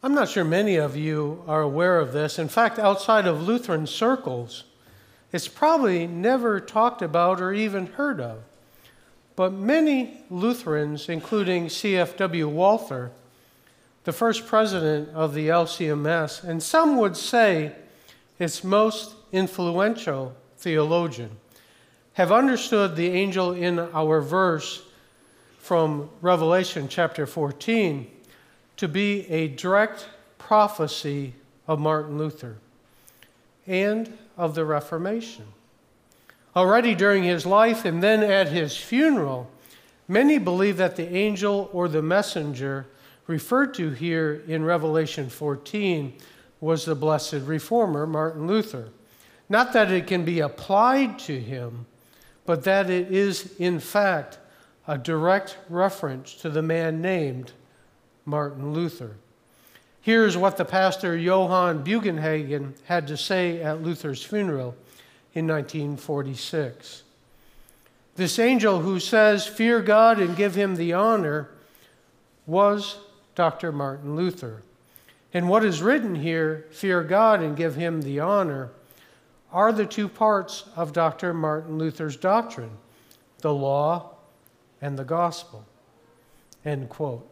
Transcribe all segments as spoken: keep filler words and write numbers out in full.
I'm not sure many of you are aware of this. In fact, outside of Lutheran circles, it's probably never talked about or even heard of. But many Lutherans, including C F W Walther, the first president of the L C M S, and some would say its most influential theologian, have understood the angel in our verse from Revelation chapter fourteen to be a direct prophecy of Martin Luther and of the Reformation. Already during his life and then at his funeral, many believe that the angel or the messenger referred to here in Revelation fourteen was the blessed reformer, Martin Luther. Not that it can be applied to him, but that it is, in fact, a direct reference to the man named Martin Luther. Here's what the pastor Johann Bugenhagen had to say at Luther's funeral in nineteen forty-six. This angel who says, "Fear God and give him the honor," was Doctor Martin Luther. And what is written here, "Fear God and give him the honor," are the two parts of Doctor Martin Luther's doctrine, the law and the gospel. End quote.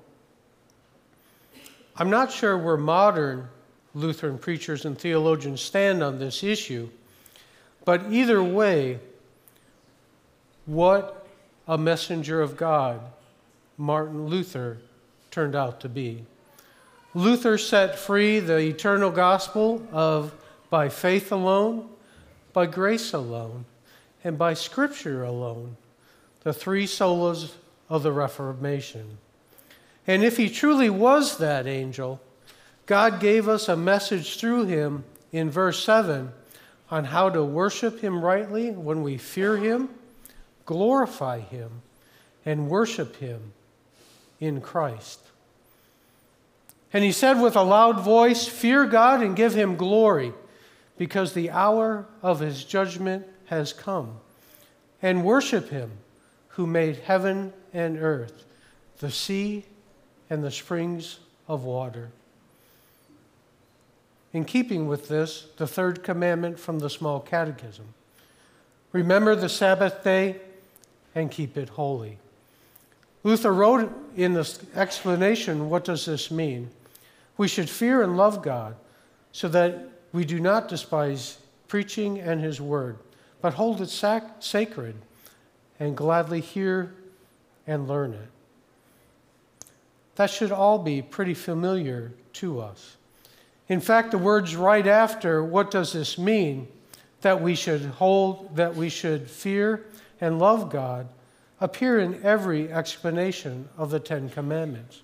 I'm not sure where modern Lutheran preachers and theologians stand on this issue, but either way, what a messenger of God Martin Luther turned out to be. Luther set free the eternal gospel of by faith alone, by grace alone, and by Scripture alone, the three solas of the Reformation. And if he truly was that angel, God gave us a message through him in verse seven on how to worship him rightly when we fear him, glorify him, and worship him in Christ. And he said with a loud voice, "Fear God and give him glory, because the hour of his judgment has come. And worship him who made heaven and earth, the sea and the springs of water." In keeping with this, the third commandment from the Small Catechism: remember the Sabbath day and keep it holy. Luther wrote in the explanation, what does this mean? We should fear and love God so that we do not despise preaching and his word, but hold it sac- sacred and gladly hear and learn it. That should all be pretty familiar to us. In fact, the words right after, what does this mean? That we should hold, that we should fear and love God, appear in every explanation of the Ten Commandments.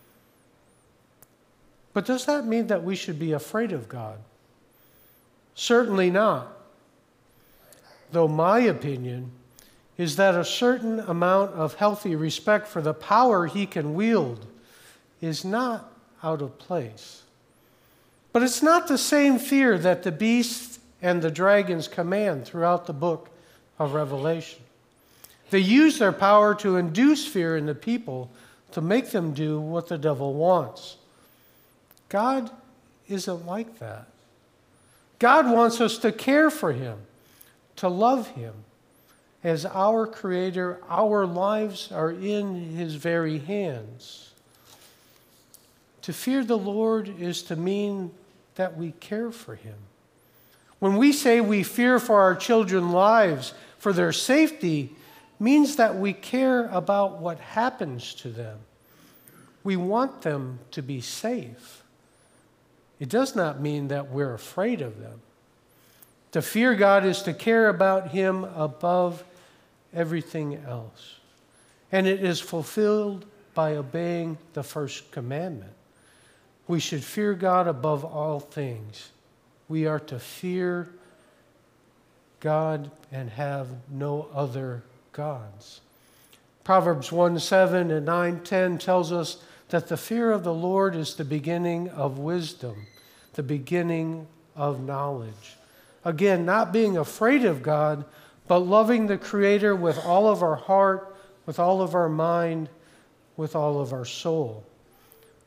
But does that mean that we should be afraid of God? Certainly not. Though my opinion is that a certain amount of healthy respect for the power he can wield is not out of place. But it's not the same fear that the beasts and the dragons command throughout the book of Revelation. They use their power to induce fear in the people to make them do what the devil wants. God isn't like that. God wants us to care for him, to love him. As our Creator, our lives are in his very hands. To fear the Lord is to mean that we care for him. When we say we fear for our children's lives, for their safety, means that we care about what happens to them. We want them to be safe. It does not mean that we're afraid of them. To fear God is to care about him above everything else. And it is fulfilled by obeying the first commandment. We should fear God above all things. We are to fear God and have no other gods. Proverbs one seven and nine ten tells us that the fear of the Lord is the beginning of wisdom, the beginning of knowledge. Again, not being afraid of God, but loving the Creator with all of our heart, with all of our mind, with all of our soul.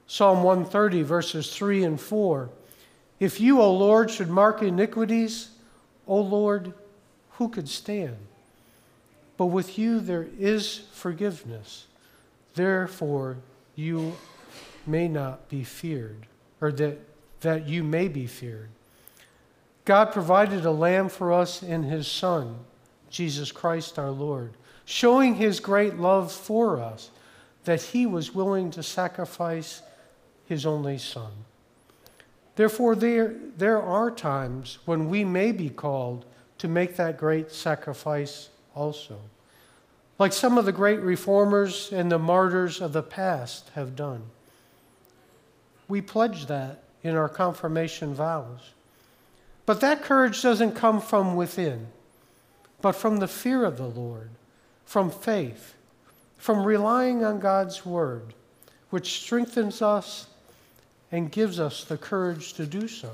Psalm one thirty, verses three and four. If you, O Lord, should mark iniquities, O Lord, who could stand? But with you there is forgiveness. Therefore you may not be feared, or that, that you may be feared. God provided a lamb for us in his Son, Jesus Christ our Lord, showing his great love for us, that he was willing to sacrifice his only Son. Therefore, there, there are times when we may be called to make that great sacrifice also, like some of the great reformers and the martyrs of the past have done. We pledge that in our confirmation vows. But that courage doesn't come from within, but from the fear of the Lord, from faith, from relying on God's word, which strengthens us and gives us the courage to do so.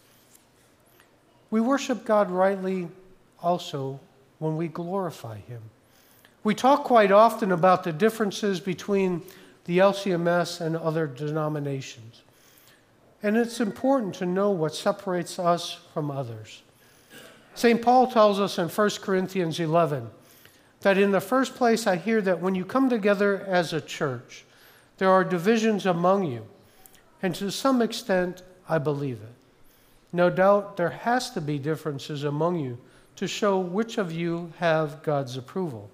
We worship God rightly also when we glorify him. We talk quite often about the differences between the L C M S and other denominations. And it's important to know what separates us from others. Saint Paul tells us in First Corinthians eleven that in the first place I hear that when you come together as a church, there are divisions among you. And to some extent, I believe it. No doubt there has to be differences among you to show which of you have God's approval.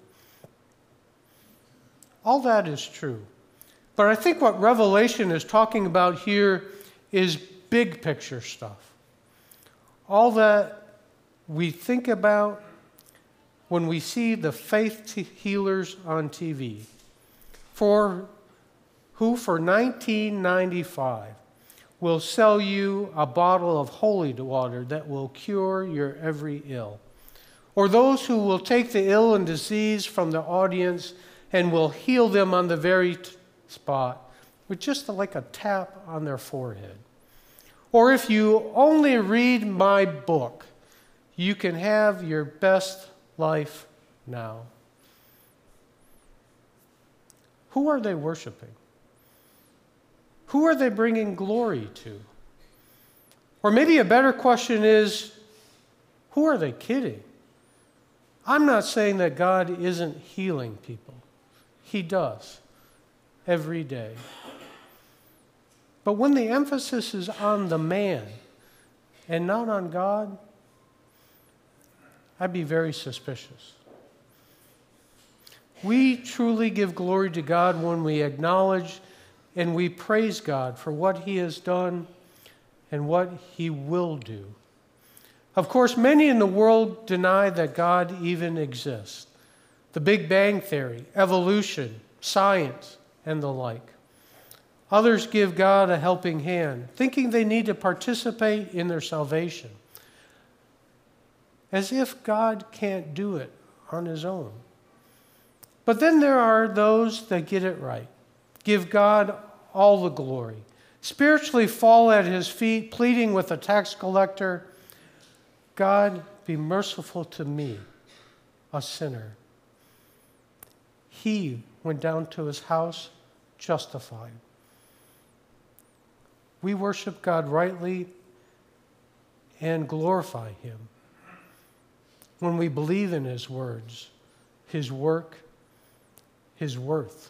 All that is true. But I think what Revelation is talking about here is big picture stuff. All that we think about when we see the faith healers on T V, for who for nineteen ninety-five will sell you a bottle of holy water that will cure your every ill. Or those who will take the ill and disease from the audience and will heal them on the very t- spot with just like a tap on their forehead. Or if you only read my book, you can have your best life now. Who are they worshiping? Who are they bringing glory to? Or maybe a better question is, who are they kidding? I'm not saying that God isn't healing people. He does, every day. But when the emphasis is on the man and not on God, I'd be very suspicious. We truly give glory to God when we acknowledge and we praise God for what he has done and what he will do. Of course, many in the world deny that God even exists. The Big Bang Theory, evolution, science, and the like. Others give God a helping hand, thinking they need to participate in their salvation, as if God can't do it on his own. But then there are those that get it right, give God all the glory, spiritually fall at his feet, pleading with a tax collector, God, be merciful to me, a sinner. He went down to his house justified. We worship God rightly and glorify him when we believe in his words, his work, his worth.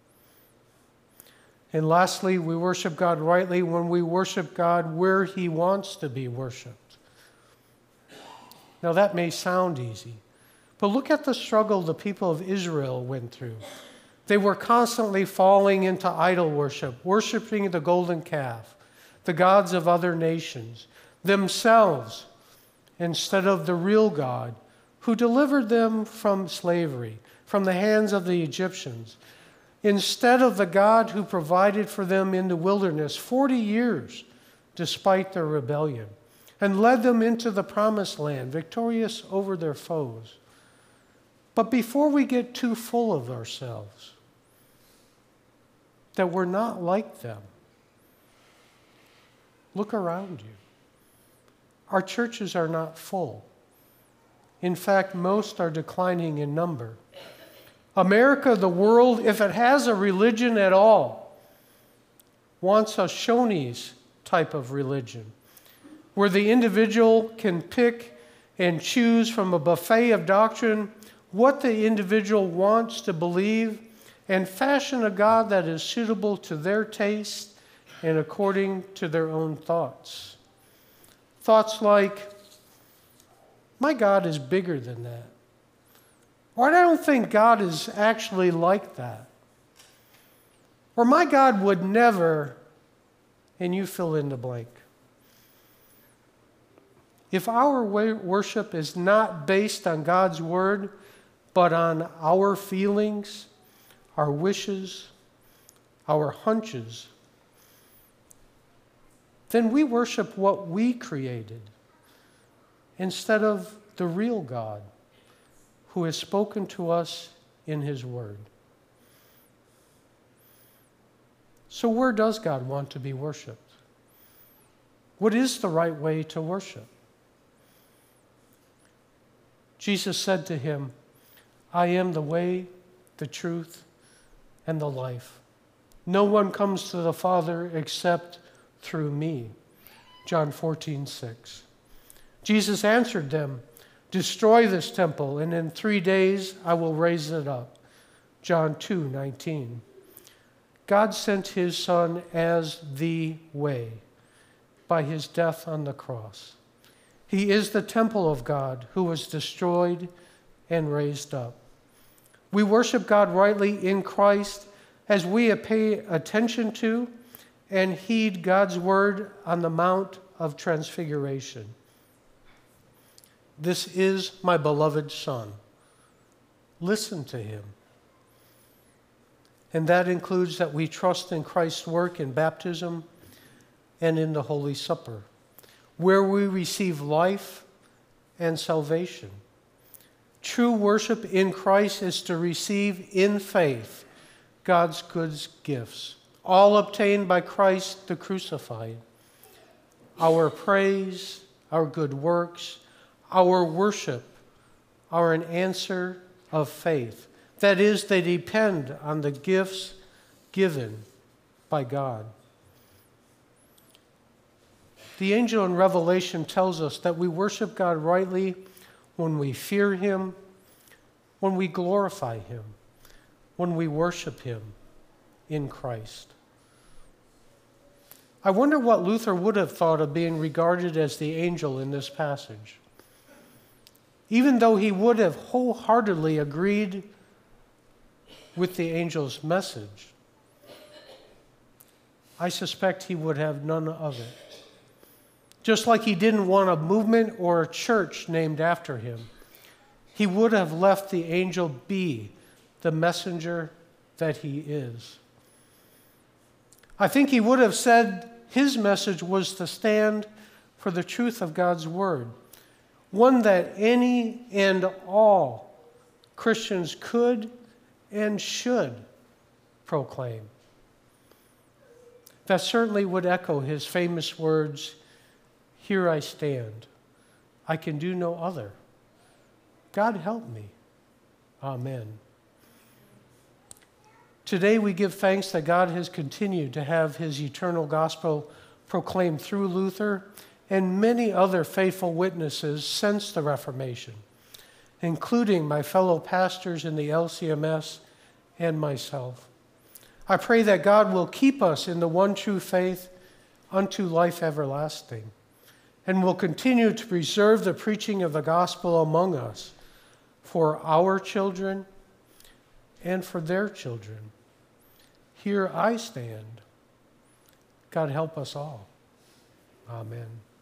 And lastly, we worship God rightly when we worship God where he wants to be worshiped. Now that may sound easy, but look at the struggle the people of Israel went through. They were constantly falling into idol worship, worshiping the golden calf, the gods of other nations, themselves, instead of the real God who delivered them from slavery, from the hands of the Egyptians, instead of the God who provided for them in the wilderness forty years despite their rebellion, and led them into the promised land, victorious over their foes. But before we get too full of ourselves, that we're not like them, look around you. Our churches are not full. In fact, most are declining in number. America, the world, if it has a religion at all, wants a Shoney's type of religion, where the individual can pick and choose from a buffet of doctrine what the individual wants to believe and fashion a God that is suitable to their taste and according to their own thoughts. Thoughts like, my God is bigger than that. Or I don't think God is actually like that. Or my God would never, and you fill in the blank. If our worship is not based on God's word, but on our feelings, our wishes, our hunches, then we worship what we created instead of the real God who has spoken to us in his word. So where does God want to be worshiped? What is the right way to worship? Jesus said to him, I am the way, the truth, and the life. No one comes to the Father except through me. John fourteen six. Jesus answered them, destroy this temple, and in three days I will raise it up. John two nineteen. God sent his Son as the way by his death on the cross. He is the temple of God who was destroyed and raised up. We worship God rightly in Christ as we pay attention to and heed God's word on the Mount of Transfiguration. This is my beloved Son. Listen to him. And that includes that we trust in Christ's work in baptism and in the Holy Supper, where we receive life and salvation. True worship in Christ is to receive in faith God's good gifts, all obtained by Christ the crucified. Our praise, our good works, our worship are an answer of faith. That is, they depend on the gifts given by God. The angel in Revelation tells us that we worship God rightly when we fear him, when we glorify him, when we worship him in Christ. I wonder what Luther would have thought of being regarded as the angel in this passage. Even though he would have wholeheartedly agreed with the angel's message, I suspect he would have none of it. Just like he didn't want a movement or a church named after him, he would have left the angel be the messenger that he is. I think he would have said his message was to stand for the truth of God's word, one that any and all Christians could and should proclaim. That certainly would echo his famous words, here I stand, I can do no other. God help me. Amen. Today we give thanks that God has continued to have his eternal gospel proclaimed through Luther and many other faithful witnesses since the Reformation, including my fellow pastors in the L C M S and myself. I pray that God will keep us in the one true faith unto life everlasting, and will continue to preserve the preaching of the gospel among us for our children and for their children. Here I stand. God help us all. Amen.